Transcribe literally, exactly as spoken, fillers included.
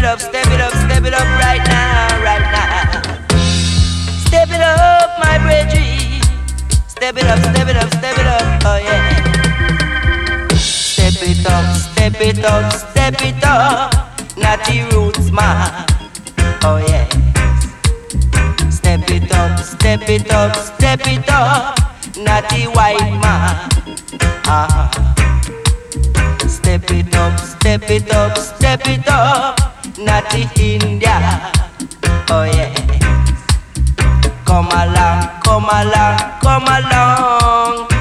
it up, step it up, step it up right now, right now. Step it up, my brethren. Step it up, step it up, step it up, oh yeah. Step it up, step it up, step it up. Natty Roots man, oh yeah. Step it up, step it up, step it up. Natty White man, ah. Step it up, step it up, step it up. Natty India, oh yeah. Come along, come along, come along.